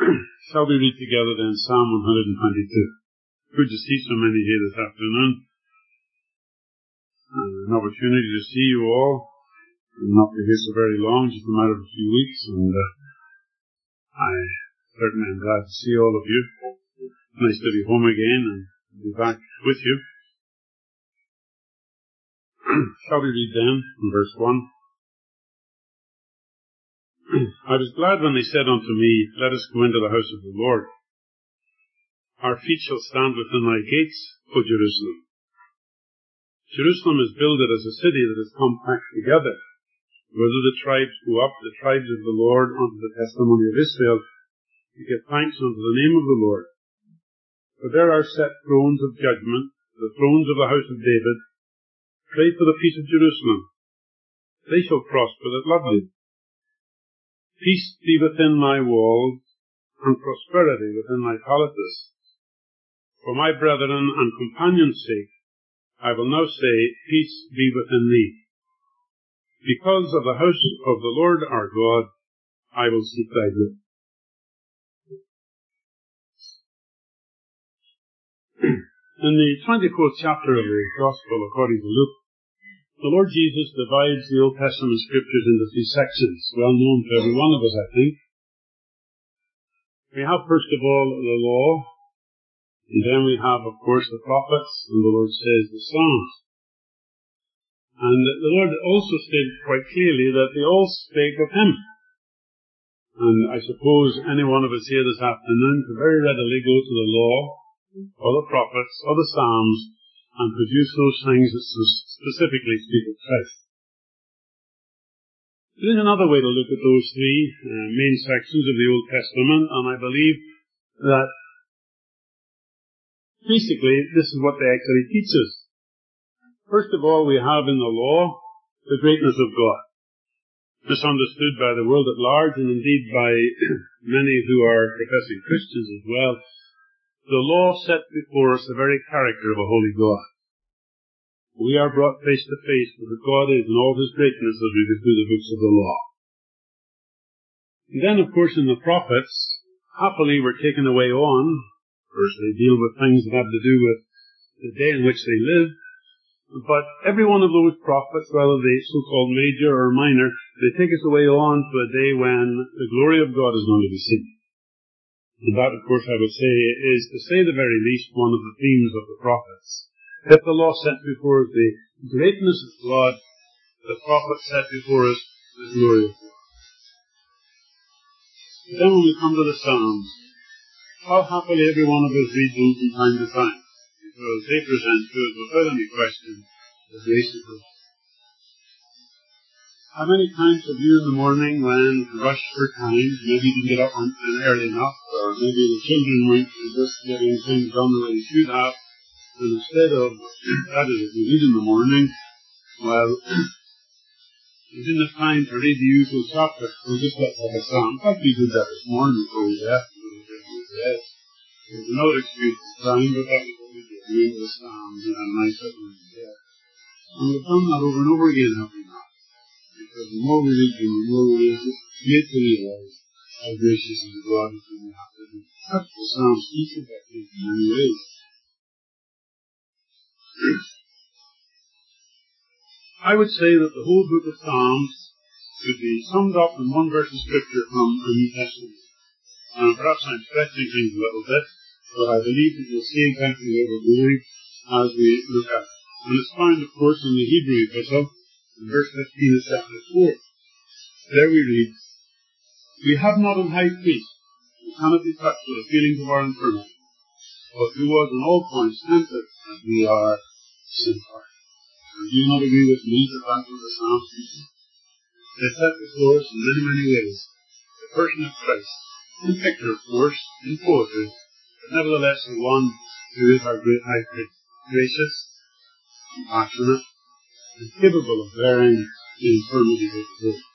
Shall we read together then Psalm 122? Good to see so many here this afternoon. An opportunity to see you all. I'm not be here so very long, just a matter of a few weeks, and I certainly am glad to see all of you. Nice to be home again and be back with you. Shall we read then from verse 1? I was glad when they said unto me, Let us go into the house of the Lord. Our feet shall stand within thy gates, O Jerusalem. Jerusalem is builded as a city that is compact together. Whether the tribes go up, the tribes of the Lord, unto the testimony of Israel, to give thanks unto the name of the Lord. For there are set thrones of judgment, the thrones of the house of David. Pray for the peace of Jerusalem. They shall prosper that love thee. Peace be within thy walls, and prosperity within thy palaces. For my brethren and companions' sake, I will now say, Peace be within thee. Because of the house of the Lord our God, I will seek thy good. In the 24th chapter of the Gospel according to Luke, the Lord Jesus divides the Old Testament scriptures into three sections, well known to every one of us, I think. We have, first of all, the law, and then we have, of course, the prophets, and the Lord says the Psalms. And the Lord also stated quite clearly that they all spake of Him. And I suppose any one of us here this afternoon could very readily go to the law, or the prophets, or the Psalms, and produce those things that specifically speak of Christ. There is another way to look at those three main sections of the Old Testament, and I believe that basically this is what they actually teach us. First of all, we have in the law the greatness of God, misunderstood by the world at large, and indeed by many who are professing Christians as well. The law set before us the very character of a holy God. We are brought face to face with who God is in all His greatness as we go through the books of the law. And then, of course, in the prophets, happily we're taken away on. First, they deal with things that have to do with the day in which they live. But every one of those prophets, whether they so-called major or minor, they take us away on to a day when the glory of God is going to be seen. And that, of course, I would say, is, to say the very least, one of the themes of the prophets. If the law set before us the greatness of God, the prophet set before us the glory of God. But then when we come to the Psalms, how happily every one of us reads them from time to time, because they present to us, without any question, the grace of God. How many times have you in the morning, when rushed for time, maybe you didn't get up early enough, or maybe the children weren't just getting things done the way they should have, and instead of that as you read in the morning, well, you didn't have time to read the usual chapter, so just let like a psalm. In fact, we did that this morning before we left. There's another excuse for crying, but that was what we did. We read the Psalms and a nice little read there. And we've done that over and over again, have we not? Because the more we read them, the more we get to realize how gracious and God is in the heart. That's what the Psalms teach us, I think, in many ways. I would say that the whole book of Psalms could be summed up in one verse of Scripture from the New Testament. Perhaps I'm stretching things a little bit, but I believe that you'll see exactly where we're going as we look at it. And it's found, of course, in the Hebrew epistle, in verse 15 of chapter 4. There we read, We have not an high priest who cannot be touched with the feelings of our infirmity, but who was in all points tempted as we are sin part. And do you not agree with me that that's what the Psalms teach? They set before us in many, many ways the person of Christ, in picture, of course, in poetry, but nevertheless the one who is our great high priest, gracious, compassionate, and capable of bearing the infirmities of the world.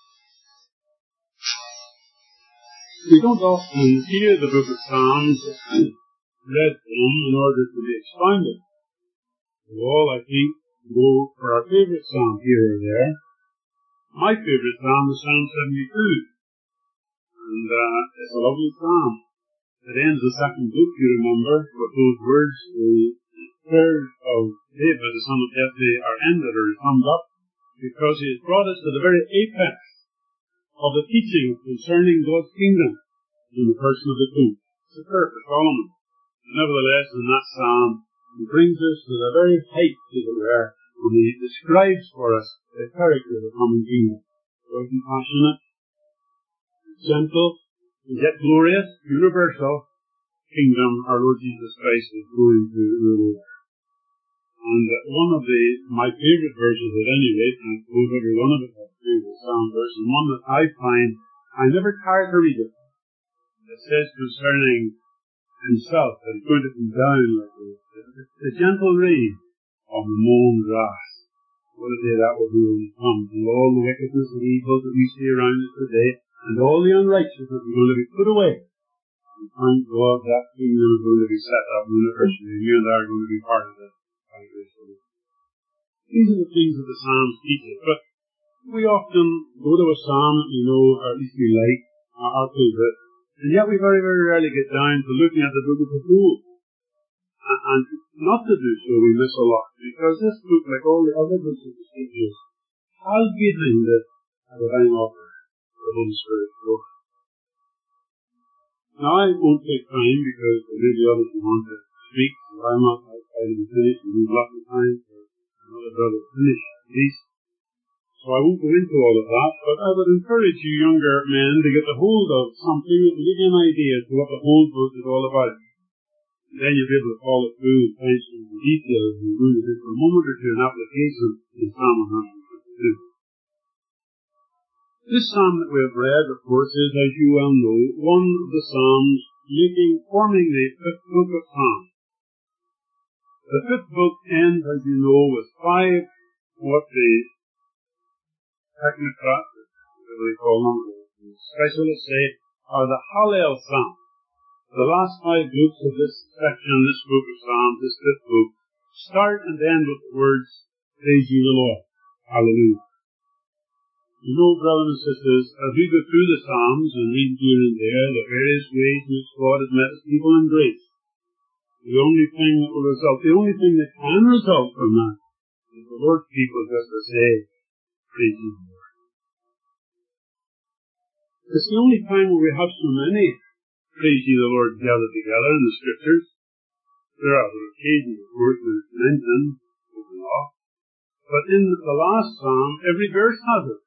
We don't often hear the book of Psalms read from in order to be expounded. We all, I think, go for our favourite psalm here or there. My favourite psalm is Psalm 72. And it's a lovely psalm. It ends the second book, you remember, with those words, the prayers of David, the son of Jesse, are ended or summed up, because he has brought us to the very apex of the teaching concerning God's kingdom in the person of the king. It's a prayer for Solomon. Nevertheless, in that psalm, he brings us to the very height, as it were, when he describes for us the character of the coming kingdom. So compassionate, gentle, and yet glorious, universal kingdom our Lord Jesus Christ is going to rule over. And one of my favourite verses at any rate, and I suppose every one of us has a favourite psalm verse, and one that I find I never tire to read it. It says concerning himself that he's going to come down like the gentle rain on the mown grass. What a day that will be when he comes, and all the wickedness and evil that we see around us today, and all the unrighteousness is going to be put away. And thank God that kingdom is going to be set up universally, and you and I are going to be part of it. These are the things that the Psalms teach us, but we often go to a psalm that we know, or at least we like, our favourite, and yet we very, very rarely get down to looking at the book as a whole. And not to do so, we miss a lot, because this book, like all the other books of the Scriptures, has behind it a divine author, the Holy Spirit. Now, I won't take time, because there may be others who want to speak, and I'm not outside of the finish, and we've lots of time for another brother to finish, at least. So I won't go into all of that, but I would encourage you younger men to get a hold of something that will give you an idea as to what the whole book is all about. And then you'll be able to follow through and find some details, and we're going to do for a moment or two an application in Psalm 152. This psalm that we have read, of course, is, as you well know, one of the psalms forming the fifth book of Psalms. The fifth book ends, as you know, with five, what the technocrats, whatever they call them, the specialists say, are the Hallel Psalms. The last five books of this section, this book of Psalms, this fifth book, start and end with the words, Praise ye the Lord. Hallelujah. You know, brothers and sisters, as we go through the Psalms and read here and there the various ways in which God has met his people in grace, the only thing that will result, the only thing that can result from that is the Lord's people just to say, Praise ye the Lord. It's the only time where we have so many Praise ye the Lord gathered together in the Scriptures. There are other occasions, of course, when it's mentioned, but in the last Psalm, every verse has it.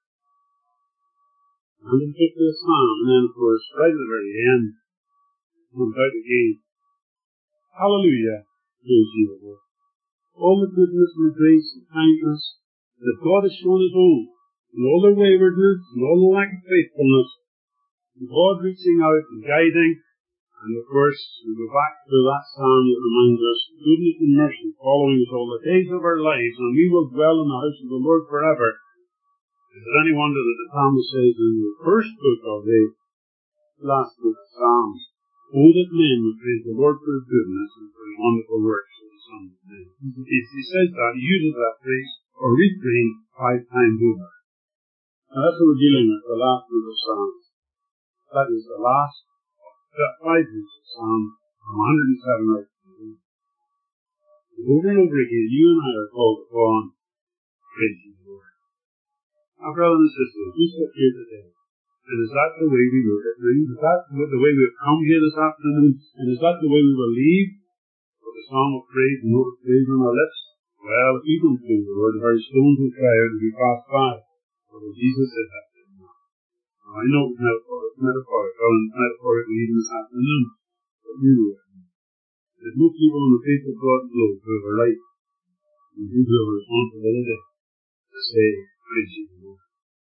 150th Psalm, and then, of course, right at the very end, comes out again. Hallelujah, praise ye the Lord. All the goodness and the grace and kindness that God has shown his own, and all their waywardness, and all the lack of faithfulness, and God reaching out and guiding, and of course, we go back to that psalm that reminds us, goodness and mercy following us all the days of our lives, and we will dwell in the house of the Lord forever. Is it any wonder that the psalmist says in the first book of the last book of Psalms, oh, that men would praise the Lord for his goodness and for his wonderful works of the Son of Man. He says that, he uses that phrase, or refrain, 5 times over. Now that's what we're dealing with, the last book of Psalms. That is the last of 5 books of Psalms, from 107 right to over and over again, you and I are called upon, praise the Lord. Now, brothers and sisters, we sit here today, and is that the way we look at things? Is that the way we've come here this afternoon? And is that the way we will leave? With a song of praise and note of praise on our lips? Well, if we don't do the Lord, the very stones will cry out as we pass by. Well, Jesus said that, didn't he? Now, I know it's metaphorical and metaphorical even this afternoon, but you know it. There's no people on the face of God's globe who have a right and who have a responsibility to say, praise ye the Lord.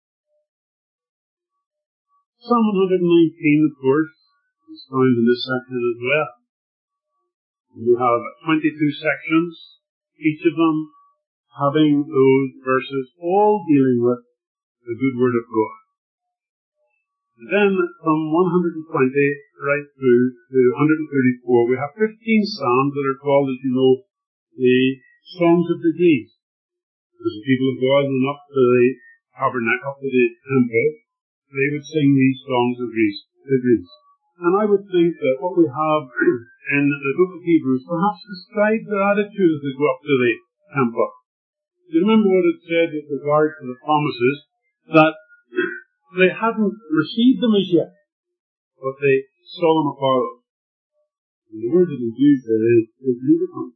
Psalm 119, of course, is found in this section as well. We have 22 sections, each of them having those verses all dealing with the good word of God. And then from 120 right through to 134, we have 15 psalms that are called, as you know, the Songs of the Days. As the people of God went up to the tabernacle, up to the temple, they would sing these songs of grace. degrees. And I would think that what we have in the book of Hebrews perhaps describes their attitude as they go up to the temple. Do you remember what it said with regard to the promises? That they hadn't received them as yet, but they saw them afar off. And the word that is used there is beautiful.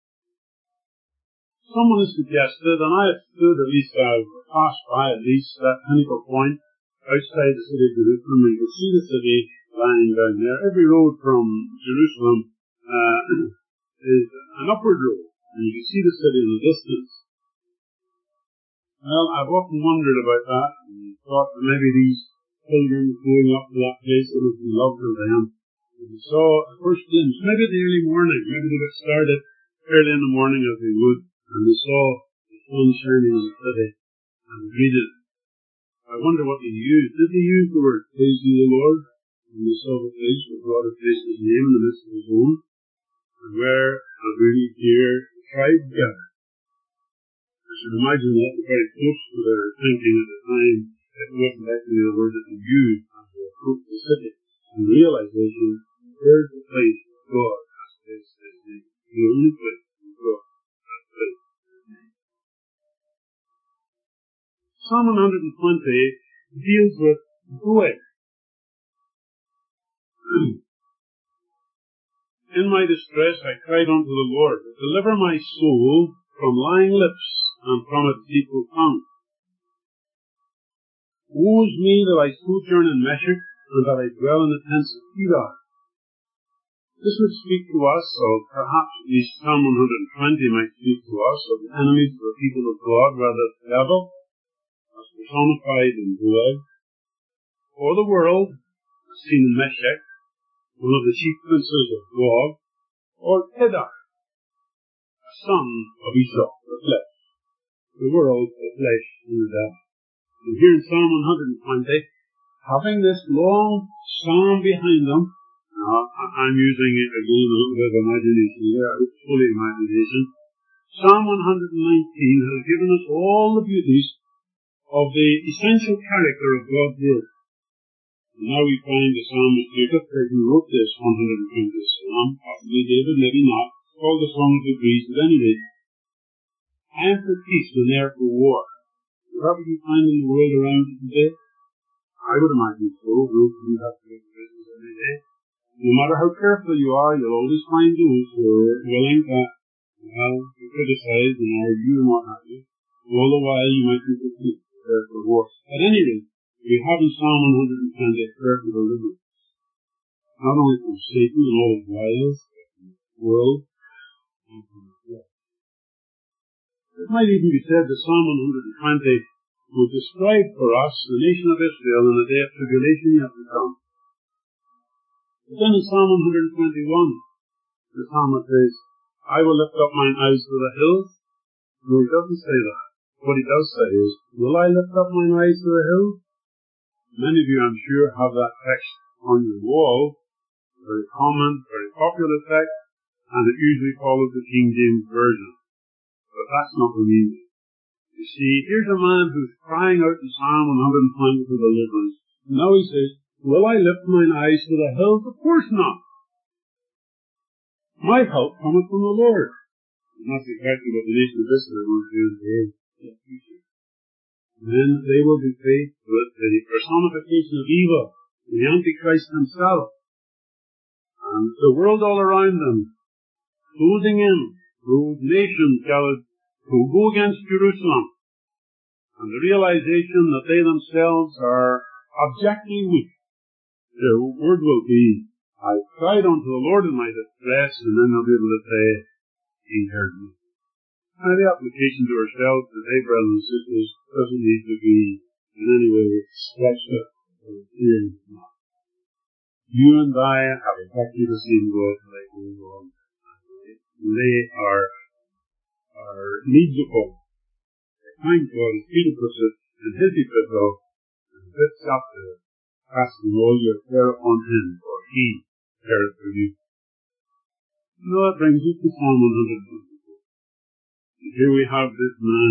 Someone has suggested, and I have stood at least, I've passed by at least that pinnacle point outside the city of Jerusalem, and you can see the city lying down there. Every road from Jerusalem is an upward road, and you can see the city in the distance. Well, I've often wondered about that, and thought that maybe these pilgrims going up to that place would have been lovely to them. And they saw the first glimpse, maybe in the early morning, maybe they got started early in the morning as they would, and they saw the sun shining in the city, and they greeted it. I wonder what they used. Did they use the word, praise ye the Lord? And they saw the place where God had placed his name in the midst of his own, and where a really dear tribe gathered. I should imagine that very close to their thinking at the time. It wasn't actually the word that they used as they approached the city. And realization, there's the place where God has placed his name. The only place where God has placed his name. Psalm 120 deals with going. In my distress I cried unto the Lord, deliver my soul from lying lips and from a deceitful tongue. Woe is me that I sojourn in Meshech, and that I dwell in the tents of Kedar. This would speak to us, or perhaps at least Psalm 120 might speak to us, of the enemies of the people of God, rather the devil, as personified in blood, or the world, as seen in Meshech, one of the chief princes of Gog, or Kedar, a son of Esau, the flesh, the world, the flesh, and the devil. And here in Psalm 120, having this long psalm behind them, I'm using it again a little bit of imagination here, it's fully imagination. Psalm 119 has given us all the beauties of the essential character of God's word. And now we find the psalmist David, who wrote this 120th psalm, possibly David, maybe not, called the Song of Degrees at any rate. I am for peace when they are for war. Is that what you find in the world around you today? I would imagine so. Those of you have to do business every day. No matter how careful you are, you'll always find those who are willing to, criticize and argue and what have you. All the while you might be prepared for war. At any rate, we have in Psalm 120 a prayer for deliverance. Not only from Satan and all his wiles, but from the world and from the flesh. It might even be said that Psalm 120 would describe for us the nation of Israel in the day of tribulation yet to come. But then in Psalm 121, the psalmist says, I will lift up mine eyes to the hills. No, he doesn't say that. What he does say is, will I lift up mine eyes to the hills? Many of you, I'm sure, have that text on your wall. Very common, very popular text, and it usually follows the King James Version. But that's not the meaning. You see, here's a man who's crying out in Psalm 120 for deliverance. Now he says, will I lift mine eyes to the hills? Of course not. My help cometh from the Lord. And that's exactly what the nation of Israel wants to do today. Then they will be faced with the personification of evil, the Antichrist himself, and the world all around them, closing in, those nations gathered who go against Jerusalem, and the realization that they themselves are abjectly weak. Their word will be, I cried unto the Lord in my distress, and then they'll be able to say, He heard me. Now the application to ourselves today, brothers and sisters, doesn't need to be in any way stretched out or feared not. You and I have exactly the same God like we all. They are needs upon. The kind God is Peter puts it in his epistle, in the 5th chapter, casting all your care upon him, for he careth for you. Now that brings us to Psalm 124. And here we have this man,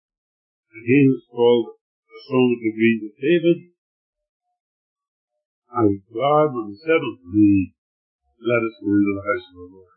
again it's called the Song of Degrees of David, I was glad when they said unto me, let us go into the house of the Lord.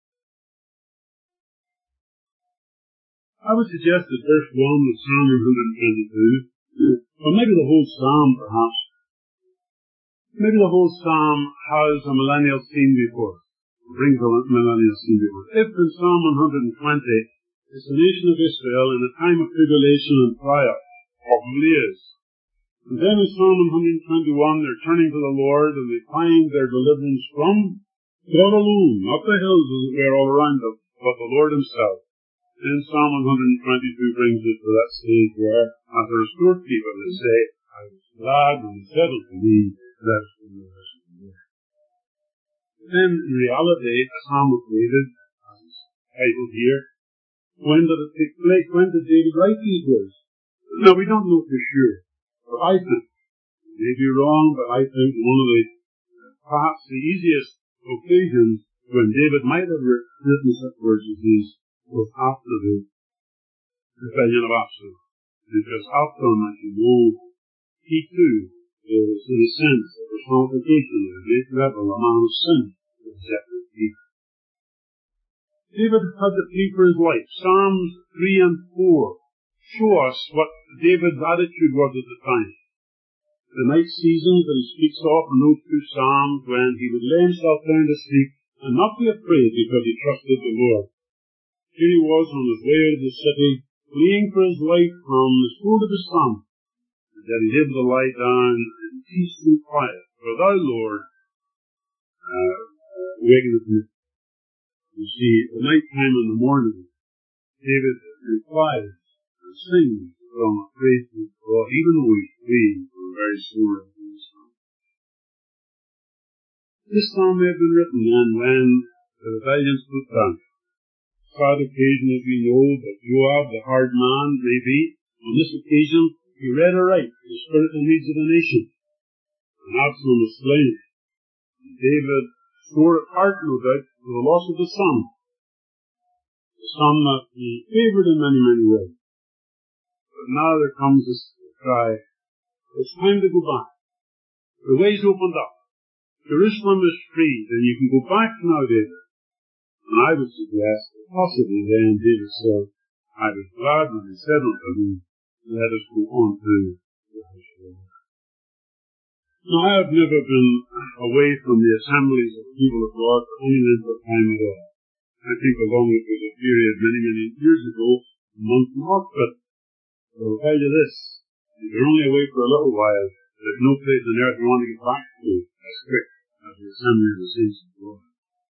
I would suggest that verse 1 of Psalm 122, or maybe the whole Psalm perhaps, maybe the whole Psalm has a millennial scene before it, brings a millennial scene before it. If in Psalm 120, it's the nation of Israel in a time of tribulation and trial, probably is. And then in Psalm 121, they're turning to the Lord and they find their deliverance from God alone, not the hills as it were all around them, but the Lord himself. Then Psalm 122 brings us to that stage where, as a restored people, they say, I was glad when they said unto me, let us go into the house of the Lord. Then, in reality, the Psalm of David, as it's titled here, when did it take place? When did David write these words? Now, we don't know for sure, but I think, I may be wrong, but I think one of the, perhaps the easiest occasions when David might have written such words as these was after the rebellion of Absalom. Because Absalom, as you know, he too is, in a sense, a personification of a great rebel, a man of sin, with a separate people. David had to flee for his life. Psalms 3 and 4 show us what David's attitude was at the time. The night seasons that he speaks of in those two Psalms, when he would lay himself down to sleep and not be afraid because he trusted the Lord. Here he was on his way out of the city, fleeing for his life from the sword of his son, and that he's able to lie down in peace and quiet. For thou, Lord, wakeneth me. You see, at the night time in the morning, David replies and sings from a praise to God, even though he's fleeing from a very sore and painful psalm. This psalm may have been written then when the rebellion stood down. Sad occasion, as we know, that Joab, the hard man, may be. On this occasion, he read aright the spiritual needs of the nation. And Absalom was slain. And David swore at heart, no doubt, for the loss of the son. The son that he favoured in many, many ways. But now there comes this cry, it's time to go back. The way's opened up. Jerusalem is free, and you can go back now, David. And I would suggest that possibly then David said, I was glad when they said unto me, let us go on to the house of the Lord. Now, I have never been away from the assemblies of the people of God for any length of time at all. I think along it was a period many, many years ago, a month not, but I will tell you this, if you're only away for a little while, there's no place on earth you want to get back to as quick as the assembly of the saints of God.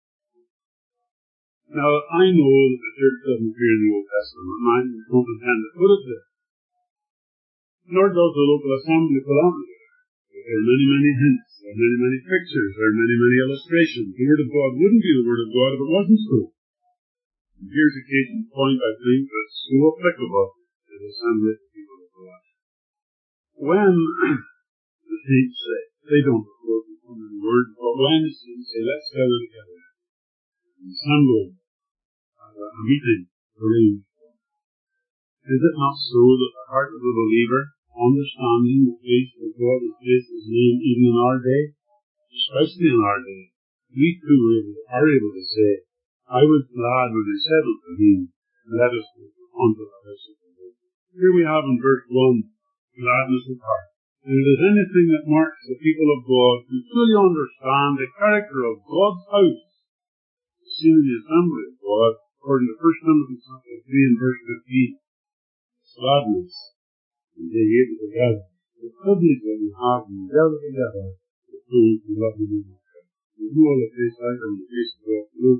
Now, I know that the church doesn't appear in the Old Testament, and I don't intend to put it there. Nor does the local assembly for that matter. There are many, many hints, there are many, many pictures, there are many, many illustrations. The Word of God wouldn't be the Word of God if it wasn't so. And here's a case in point, I think, that's so applicable to the assembly of the people of God. When the saints say, they don't refer to the Word, but when the saints say, let's gather together, an assembly, a meeting, arranged. Is it not so that the heart of the believer, understanding the place that God has placed his name even in our day, especially in our day, we too are able to say, I was glad when they said unto me, let us go unto the house of the Lord. Here we have in verse 1, gladness of heart. And if there's anything that marks the people of God who truly understand the character of God's house, seen in the assembly of God, according to 1 Timothy chapter 3 and verse 15, gladness, and being able to gather, the privilege that we have when we gather together, the those who love the name of God. We do all the face out on the face of God. Look,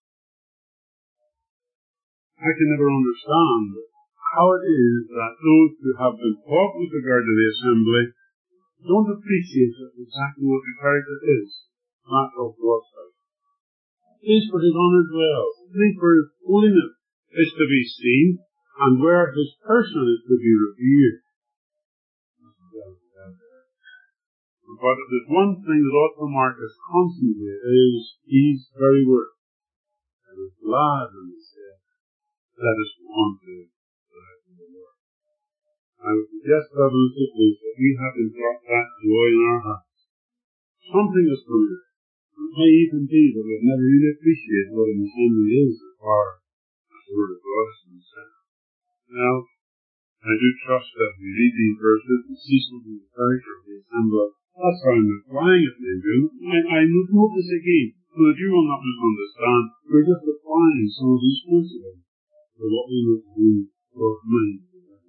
I can never understand how it is that those who have been taught with regard to the assembly don't appreciate exactly what the character is, not of God's house. Place for his honour dwells, place for his holiness is to be seen, and where his person is to be revered. But if there's one thing that ought to mark us constantly, it is these very words. I was glad when he said, let us go on to the house of the Lord. I would suggest, brothers and sisters, that we have been brought that joy in our hearts. something is familiar. It may even be that we've never really appreciated what an assembly is as far as the Word of God is concerned. Now, I do trust that we read these verses and see something of the character of the assembly. That's why I'm applying it to you. I note this again, so that you will not misunderstand. We're just applying some of these principles to what we know to do for mind.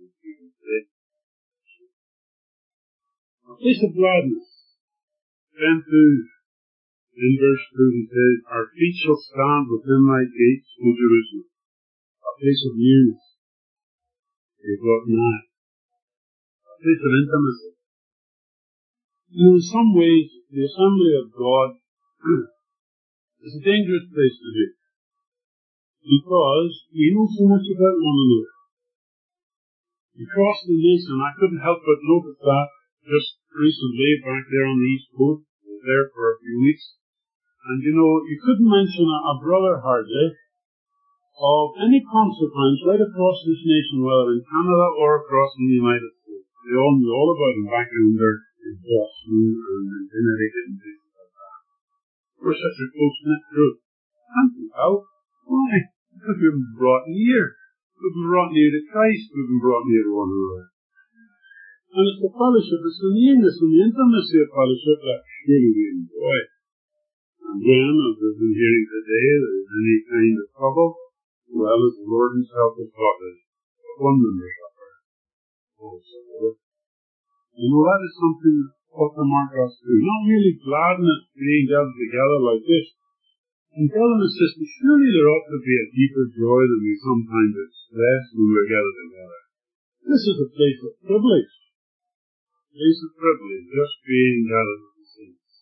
A place of gladness. Then too, in verse 2 he says, our feet shall stand within thy gates, O Jerusalem. A place of nearness. You're brought nigh. A place of intimacy. In some ways, the assembly of God is a dangerous place to be. Because we know so much about one another. Across the nation, I couldn't help but notice that just recently, back there on the East Coast. I was there for a few weeks. And you know, you couldn't mention a brother hardly of any consequence right across this nation, whether in Canada or across in the United States. They all knew all about him back in there in Boston and in Connecticut and places like that. We're such a close-knit group. And how? Why? Because we've been brought near. We've been brought near to Christ. We've been brought near to one another. And it's the fellowship, it's the nearness and the intimacy of fellowship that surely we enjoy. And when, as we've been hearing today, there's any kind of trouble, well, as the Lord himself has taught us, one member suffer. Also, you know, that is something that ought to mark us too. Not really gladness being gathered together like this. And brothers and sisters, surely there ought to be a deeper joy than we sometimes express when we're gathered together. This is a place of privilege. A place of privilege, just being gathered with the saints.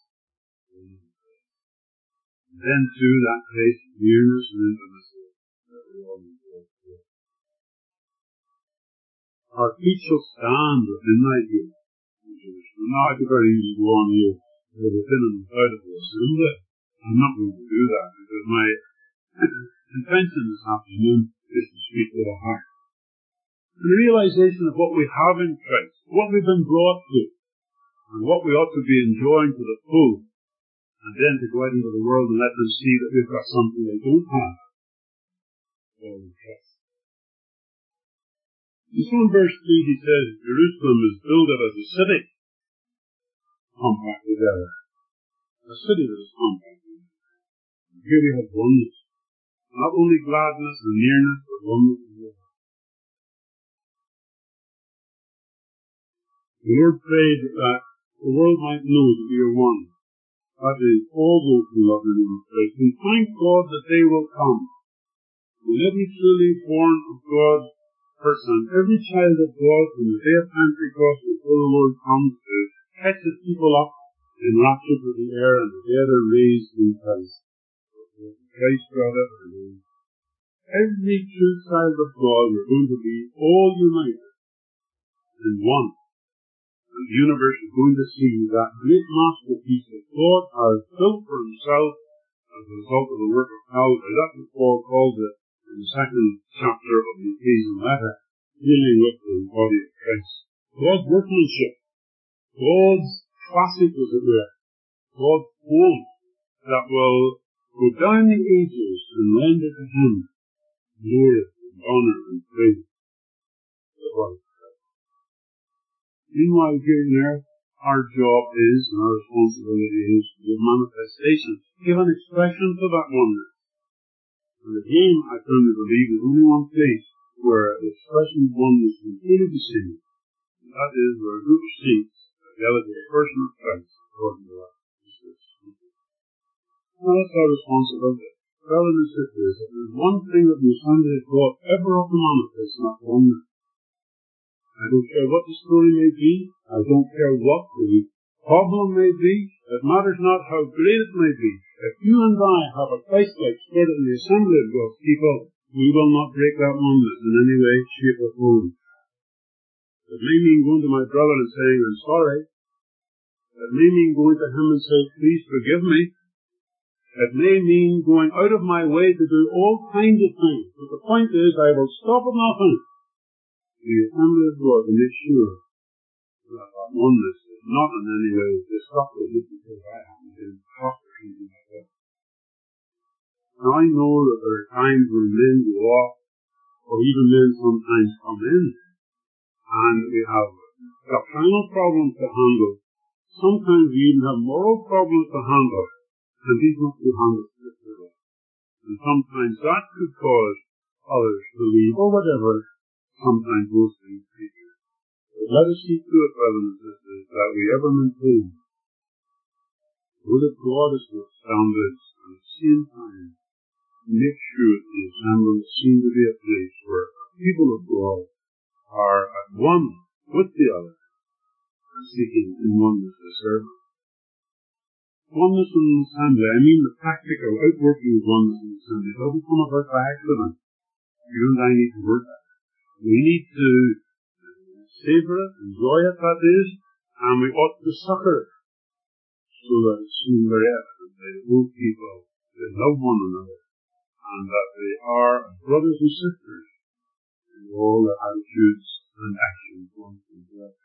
And then too, that place of nearness and intimacy that we all enjoy. Our feet shall stand within thy gate. Now I could very easily go on here within and without of the assembly. I'm not going to do that because my intention this afternoon is to speak to the heart. And the realization of what we have in Christ, what we've been brought to, and what we ought to be enjoying to the full, and then to go out into the world and let them see that we've got something they don't have. Oh, yes. And so in verse 3 he says, Jerusalem is builded as a city, compact together. A city that is compact together. And here we have oneness. Not only gladness and nearness, but oneness as well. The Lord prayed that the world might know that we are one. That is, all those who love the name of Christ. And thank God that they will come. And every truly born of God person, every child of God from the day of Pentecost until the Lord comes to catch his people up in rapture to the air and the dead are raised in Christ. Christ brought it for every true child of God are going to be all united in one. And the universe is going to see that great masterpiece that God has built for himself as a result of the work of Calvary. That's what Paul calls it in the second chapter of the Ephesian letter, dealing with the body of Christ. God's workmanship, God's classic, as it were, God's poem that will go down the ages and render to him glory and honor and praise. The body. Meanwhile, here on earth, our job is, and our responsibility is, to give manifestation, give an expression to that oneness. And again, I firmly believe there's only one place where the expression of oneness can really be seen. And that is where a group of saints are gathered to the person of Christ, according to that. Now that's our responsibility. Brothers and sisters, if there's one thing that the Assembly of God ever ought to manifest, not oneness. I don't care what the story may be. I don't care what the problem may be. It matters not how great it may be. If you and I have a Christ-like spirit in the assembly of God's people, we will not break that oneness in any way, shape, or form. It may mean going to my brother and saying, I'm sorry. It may mean going to him and saying, please forgive me. It may mean going out of my way to do all kinds of things. But the point is, I will stop at nothing. The assembly of God to make sure that oneness is not in any way destructive just because I happen to trust or something like that. Now I know that there are times when men go off, or even men sometimes come in, and we have doctrinal problems to handle. Sometimes we even have moral problems to handle, and these must be handled scripturally. And sometimes that could cause others to leave, or whatever. Sometimes those things take it. But let us see to it, brothers and sisters, that we ever maintain the word of God is what standards, and at the same time make sure that the assembly seem to be a place where people of God are at one with the other and seeking in oneness to serve. Oneness in the assembly, I mean the practical outworking of oneness in the assembly, doesn't come about by accident. You and I need to work at it. We need to savor it, enjoy it, that is, and we ought to succor it, so that it's soon very evident that both people, they love one another, and that they are brothers and sisters in all their attitudes and actions one to the other.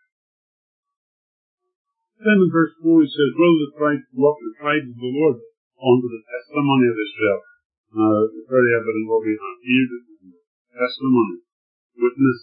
Then in verse 4 he says, "Will the tribes walk the tribes of the Lord unto the testimony of Israel?" It's very evident what we have here, this is testimony, witness,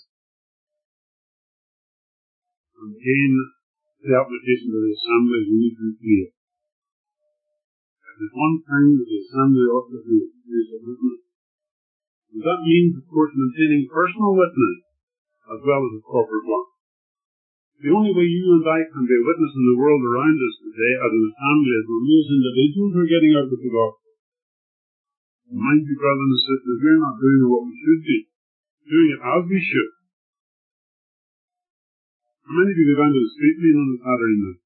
and again the application to the assembly is really clear. If there's one thing that the assembly ought to do, is a witness. And that means, of course, maintaining personal witness as well as a corporate one. The only way you and I can be a witness in the world around us today as an assembly is when we as individuals are getting out with the gospel. Mind you, brothers and sisters, we're not doing what we should be, doing it as we should. How many of you go down to the street meeting on a Saturday night?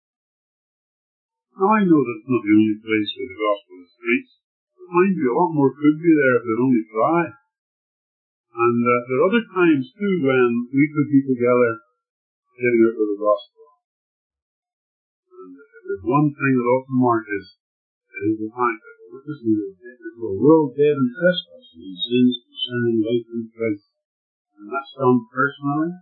Now I know that's not the only place where the gospel is preached, but mind you, a lot more could be there if they'd only try. And there are other times too when we could be together getting out with the gospel. And if there's one thing that ought to mark us, it is the fact that we're witnessing to a world dead in trespasses and sins concerning life in Christ. And that's done personally.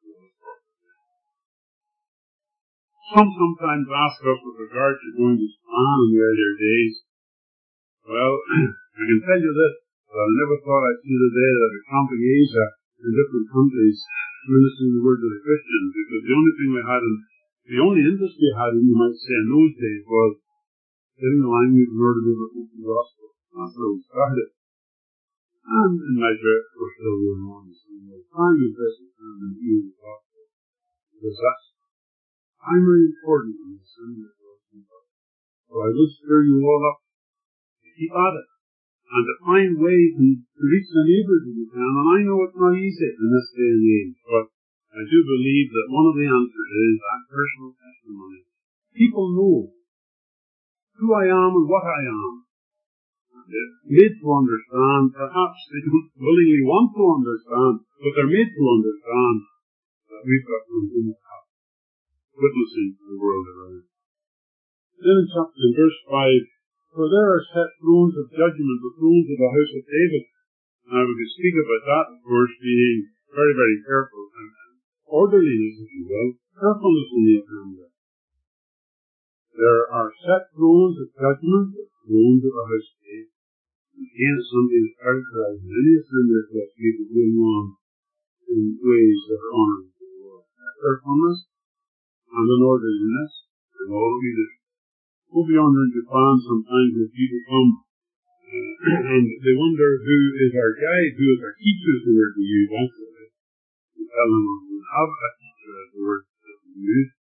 Some sometimes ask us with regard to going to Japan in the earlier days. Well, I can tell you this, that I never thought I'd see the day that I'd be camping Asia in different countries ministering the word to the Christians, because the only thing we had, the only interest we had, you might say, in those days was getting the language in order to preach the gospel. That's where we started. And in measure, we're still going on the same way. Time is best time to hear the gospel, because that's primary important in the assembly of God's people. So I will stir you all up to keep at it, and to find ways to reach the neighbours if you can. And I know it's not easy in this day and age, but I do believe that one of the answers is that personal testimony. People know who I am and what I am. They're made to understand. Perhaps they don't willingly want to understand, but they're made to understand that we've got something to have, witnessing to the world around. Then in verse 5, "For there are set thrones of judgment, the thrones of the house of David." Now we could speak about that, of course, being very, very careful and orderliness, if you will, carefulness in the assembly. There are set thrones of judgment, the thrones of the house of David. And again, it's something that characterizes any assembly of God's people going on in ways that are honoring to the Lord. Carefulness and an orderliness in all that we do. We'll be on in Japan sometimes when people come and they wonder who is our guide, who is our teacher, is the word we use. Actually, we tell them we have a teacher, is the word that we use.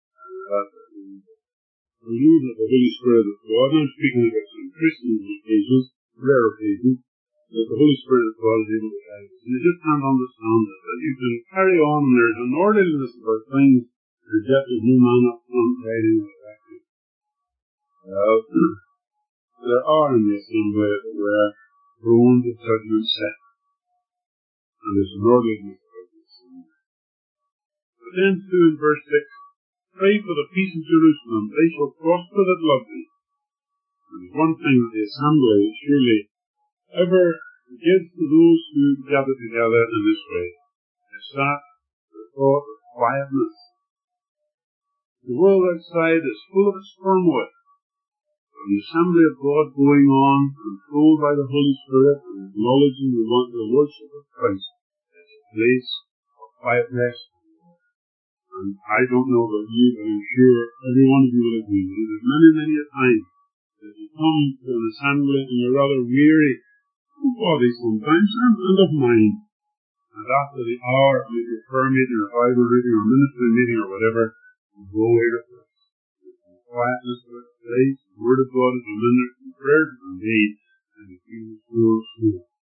We use that the Holy Spirit of God. I'm speaking about some Christian occasions, rare occasions, that the Holy Spirit of God is able to guide us. And you just can't understand it, that you can carry on and there's an orderliness about things, and yet there's no man up front guiding us back. Well, there are in the assembly where thrones of judgment set, and there's an orderliness about the assembly. But then too in verse 6, "Pray for the peace of Jerusalem, they shall prosper that love thee." There's one thing that the assembly surely ever gives to those who gather together in this way. It's that the thought of quietness. The world outside is full of its turmoil. The assembly of God going on, controlled by the Holy Spirit, and acknowledging the Lordship of Christ, is a place of quiet rest. And I don't know about you, but I'm sure every one of you will agree that there's many a time that you come to an assembly and you're rather weary of body sometimes and of mind. And after the hour of your prayer meeting or Bible reading or ministry meeting or whatever, you go away to rest. Quietness of the place, the Word of God is administered, and prayers are made, and you feel restored.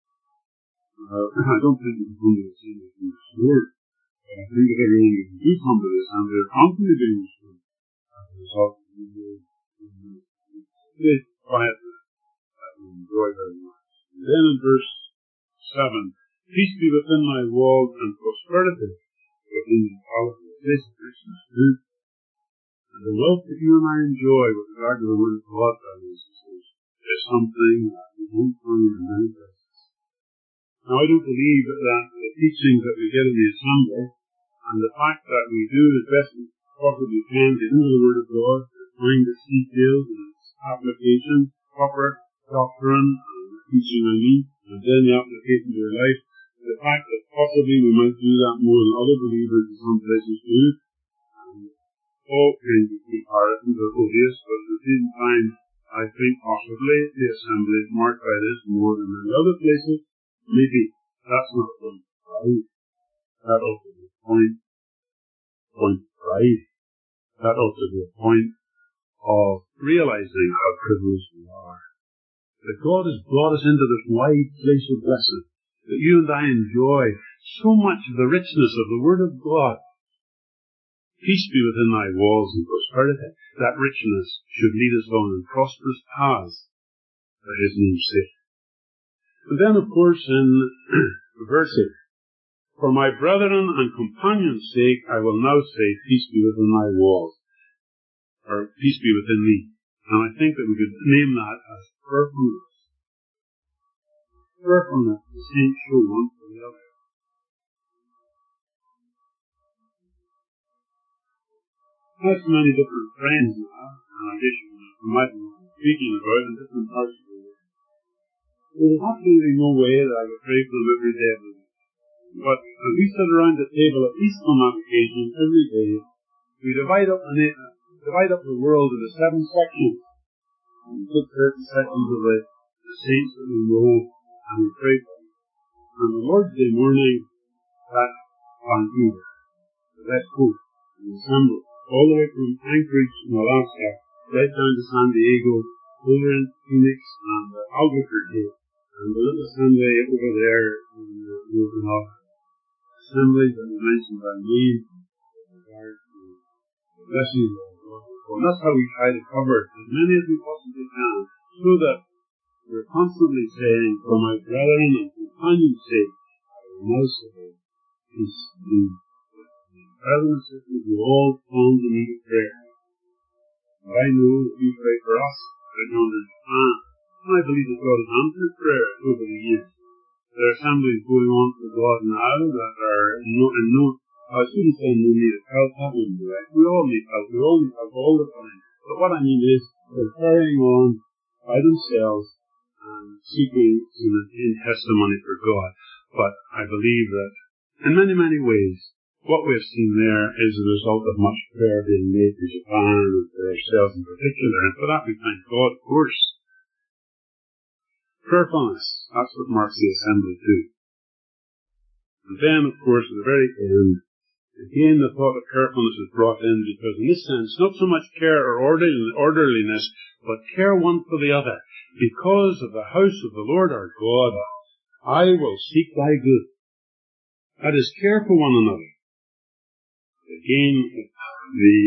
I don't think it's going to be the same as being restored, but I think that everyone who do come to this, and they're constantly being restored as a result of the quietness that we enjoy very much. And then in verse 7, peace be within thy walls and prosperity within the palace of the place of Christmas too. And the wealth that you and I enjoy with regard to the Word of God, brothers and sisters, is something that we won't find in many places. Now, I don't believe that the teachings that we get in the assembly and the fact that we do as best we possibly can get into the Word of God, to find its details and its application, proper doctrine, and the teaching I mean, and then the application to your life, the fact that possibly we might do that more than other believers in some places do, all kinds of comparisons are odious, but at the same time, I think possibly the assembly is marked by this more than many other places. Maybe that's not a point of pride. That ought to be a point of pride. That ought to be a point of realizing how privileged we are. That God has brought us into this wide place of blessing. That you and I enjoy so much of the richness of the Word of God. Peace be within thy walls and prosperity. That richness should lead us on in prosperous paths for his name's sake. And then, of course, in verse 8, for my brethren and companions' sake, I will now say, peace be within thy walls, or peace be within thee. And I think that we could name that as prayerfulness. Prayerfulness, the saints show one for the other. I have so many different friends now, and I guess you might be speaking about in different parts of the world. There's absolutely no way that I could pray for them every day of the week. But as we sit around the table, at least on that occasion, every day, we divide up the world into 7 sections. And we put certain sections of the saints that we know, and we pray for them. On the Lord's Day morning, that's Vancouver, the West Coast, and the assembly. All the way from Anchorage in Alaska, right down to San Diego, over in Phoenix and Albuquerque, and the little assembly over there in Northern Ireland. Assemblies that were mentioned by name with regard to the blessings of God. And that's how we try to cover as many as we possibly can, so that we're constantly saying, for my brethren and companions' sake, I will now say, peace be. Brothers and sisters, we all come to need of prayer. And I know that you pray for us, but you understand. And I believe that God has answered prayer over the years. There are assemblies going on for God now that are I shouldn't say no need of help, that wouldn't be right. We all need help. We all need help all the time. But what I mean is, they're carrying on by themselves and seeking in testimony for God. But I believe that in many ways, what we've seen there is the result of much prayer being made for Japan and for ourselves in particular. And for that we thank God, of course. Prayerfulness, that's what marks the assembly too. And then, of course, at the very end, again the thought of carefulness is brought in because in this sense, not so much care or orderliness, but care one for the other. Because of the house of the Lord our God, I will seek thy good. That is care for one another. Again, the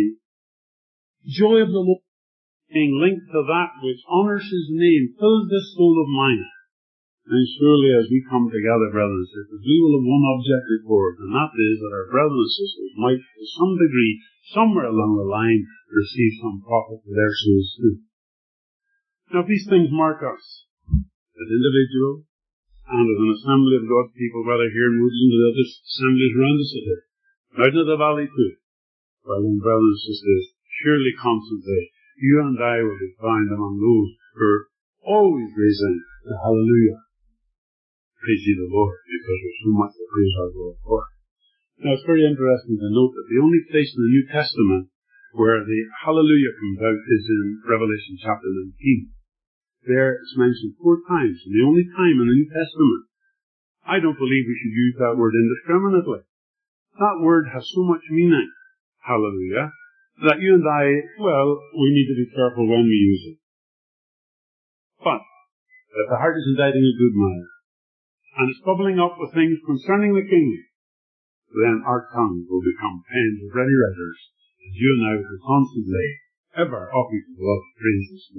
joy of the Lord being linked to that which honours his name fills this soul of mine. And surely as we come together, brothers and sisters, we will have one object before us, and that is that our brothers and sisters might, to some degree, somewhere along the line, receive some profit for their souls too. Now, if these things mark us as individuals and as an assembly of God's people, whether here in Woodland or other assemblies around the city, out in the valley too, Well then, brothers and sisters, surely constantly, you and I will be found among those who are always raising the hallelujah. Praise ye the Lord, because there's so much to praise our Lord for. Now it's very interesting to note that the only place in the New Testament where the hallelujah comes out is in Revelation chapter 19. There it's mentioned 4 times, and the only time in the New Testament. I don't believe we should use that word indiscriminately. That word has so much meaning, hallelujah, that you and I, well, we need to be careful when we use it. But if the heart is inditing a good matter, and it's bubbling up with things concerning the kingdom, then our tongues will become pens of ready writers, as you and I will constantly, ever offering to the Lord praises.